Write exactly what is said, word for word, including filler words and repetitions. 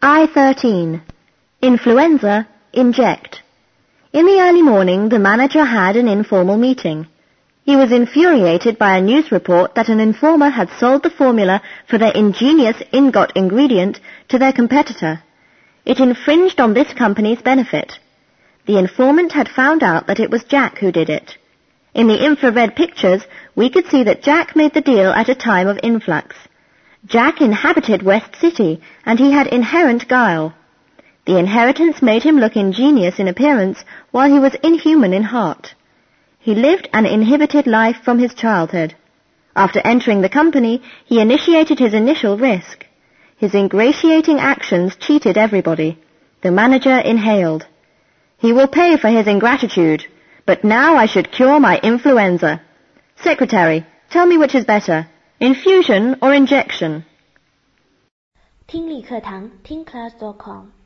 I thirteen. Influenza, inject. In the early morning, the manager had an informal meeting. He was infuriated by a news report that an informer had sold the formula for their ingenious ingot ingredient to their competitor. It infringed on this company's benefit. The informant had found out that it was Jack who did it. In the infrared pictures, we could see that Jack made the deal at a time of influx. Jack inhabited West City, and he had inherent guile. The inheritance made him look ingenious in appearance, while he was inhuman in heart. He lived an inhibited life from his childhood. After entering the company, he initiated his initial risk. His ingratiating actions cheated everybody. The manager inhaled. He will pay for his ingratitude, but now I should cure my influenza. Secretary, tell me which is better, infusion or injection? 听力课堂听 class dot com